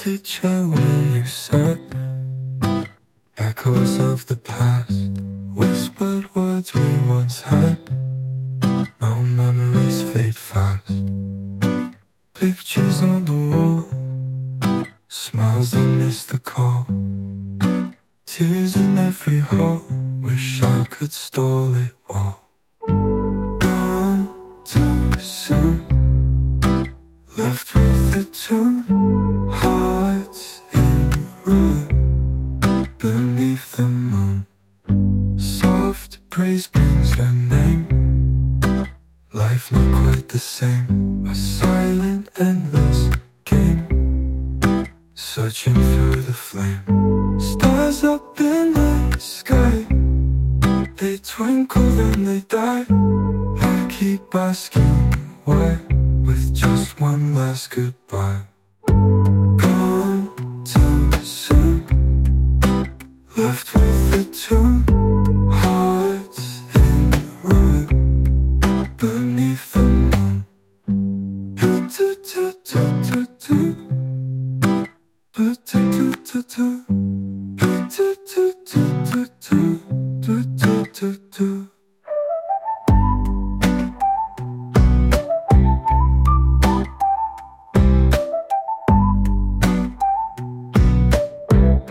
teacher when you said echoes of the past, whispered words we once had. Now memories fade fast. Pictures on the wall, smiles that miss the call, tears in every hole. Wish I could stall it all. Gone too soon, left with the two hearts in ruin beneath the moon. Soft breeze brings your name, life not quite the same. A silent, endless game, searching through the flame. Stars up in the sky, they twinkle then they die. I keep asking why, with just one last goodbye. Gone too soon, left with the two hearts in ruin beneath the moon. Do do do do do do do do do.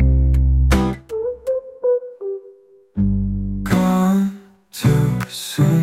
Gone too soon.